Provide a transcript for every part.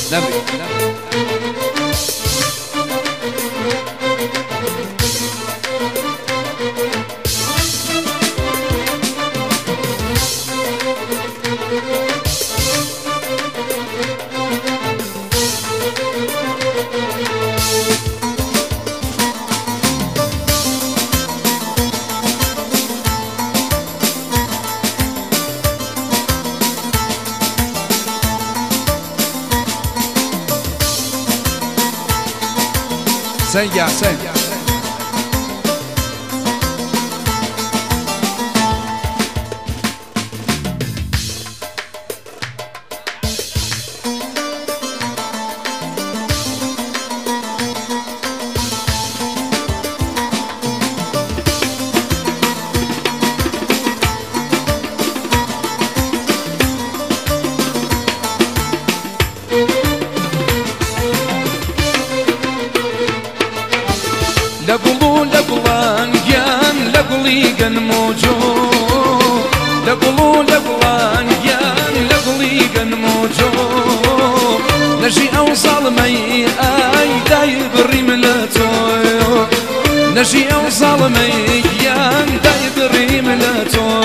نبي سيع سيع لقلو لقلان جان لقليقن موجود لقلو لقلان جان لقليقن موجود نجي أوصل مي أي داي بريملتو نجي أوصل مي جان داي بريملتو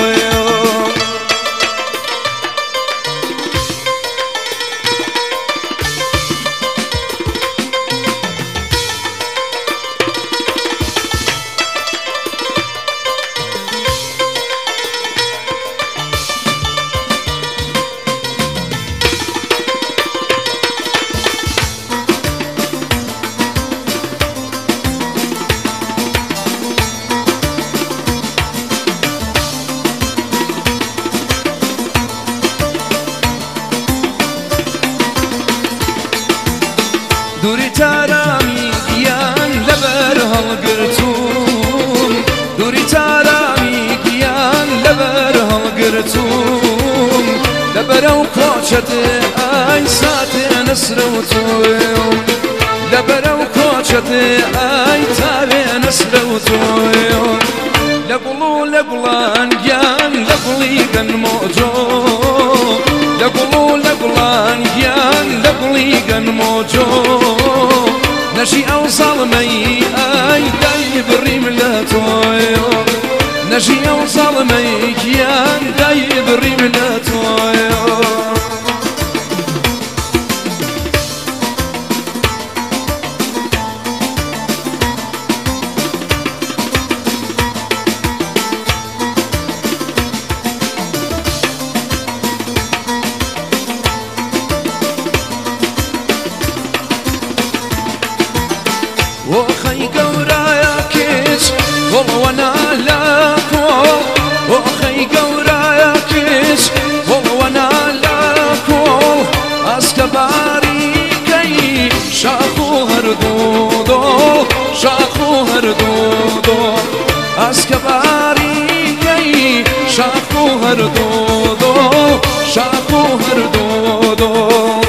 دوري تارامي كيان لبر هالقرتوم دوري تارامي كيان لبر هالقرتوم لبرو كوشت اي ساتي نسروتوم لبرو كوشت اي تابي نسروتوم لقلو لقلان جان لقليقن موجود لقلو لقلان جان لقليقن موجود نجي أوصل مي أي داي بريملتو نجي أوصل مي جان داي بريملتو وخي قورايا كيش والله وانا لاكو وخي قورايا كيش والله وانا لاكو اسكباري كي شاخو هردودو شاخو هردودو اسكباري كي شاخو هردودو شاخو هردودو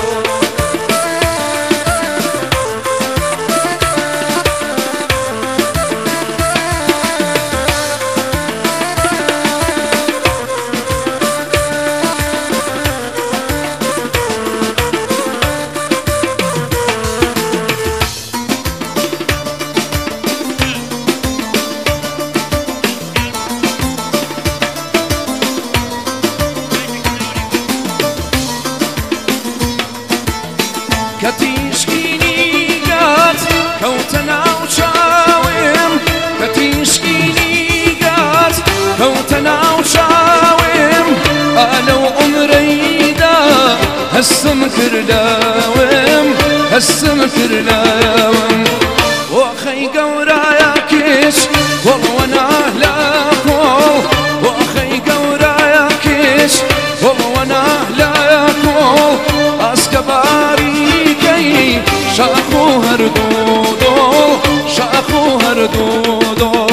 كتيشكيني قات كوتنا وشاوم كتيشكيني قات كوتنا وشاوم أنا وعمري دا هسم كرداوم هسم كرداوم وخي قورايا كيش والله وانا لاكو وخي قورايا كيش والله وانا لاكو اسكباري شاخو هردودو شاخو هردودو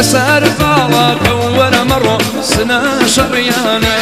لسار باڵاکە وەرە مەڕۆ سنە شەڕیانە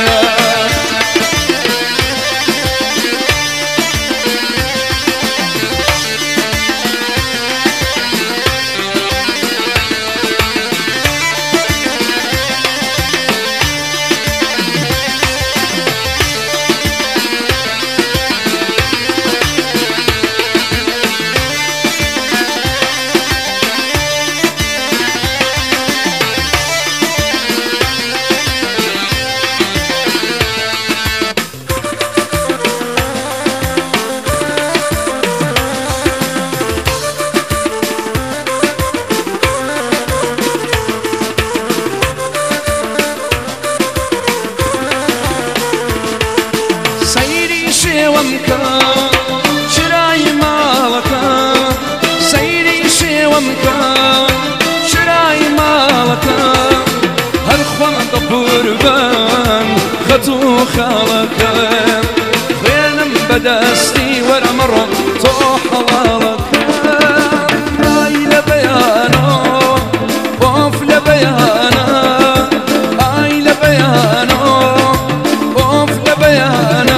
شێوەمکە شرای ماڵەکە سەیری شێوەمکە شرای ماڵەکە هەر خۆم بە قوربان خەت و خاڵەکە خوێنم بەدەستی وەرە مەڕۆ تۆ حەڵاڵەکە ئای لە بەیانۆ ئۆف لە بەیانە ئای لە بەیانۆ ئۆف لە بەیانە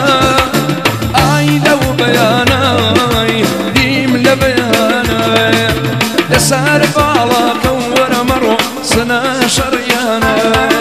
لسار باڵاکە وەرە مەڕۆ سنە شەڕیانە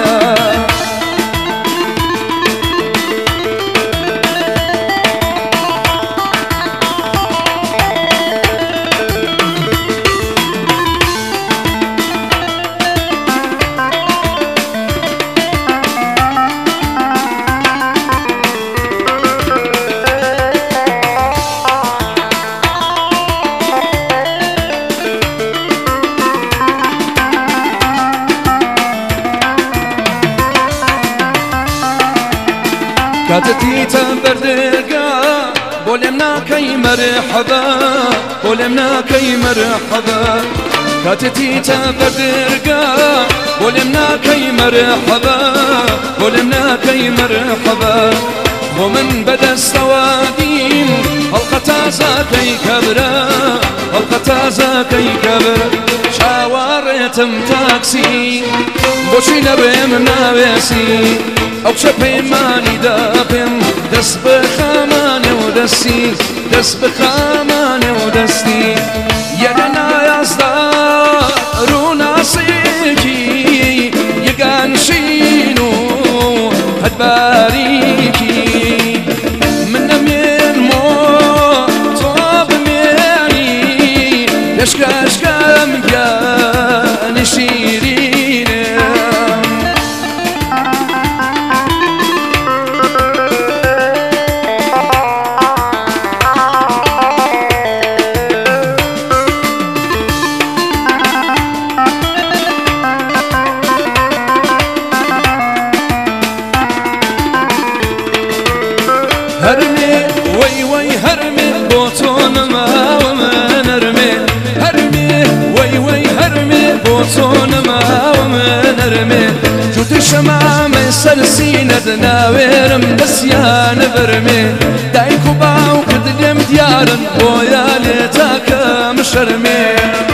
كاتتيتا بردرقا بولمنا كي مرحبا بولمنا كي مرحبا كاتتيتا بردرقا بولمنا كي مرحبا بولمنا كي مرحبا ومن بدا السوادين القتازا كي كبرا القتازا كي كبرا شاوارتم تاكسي بوشي نبي من ناويسي ئەو چە پەیمانی داپێم دەست بە خامانێ و دەستی دەست بە خامانێ و دەستی یەکە نایازدا ڕووناسێکی یەکانشین و هەدباریکی من نەمێنمۆ تۆ بمێنی لەشکاشکەم گیانی شیرینێ هرمي وي وي هرمي بوتون ما ومن هرمي هرمي وي وي هرمي بوتون ما ومن هرمي جوت شمام سلسينة دناويرم نسيان برمي دايكو باو كدلم ديارن بويا ليتاك مشرمي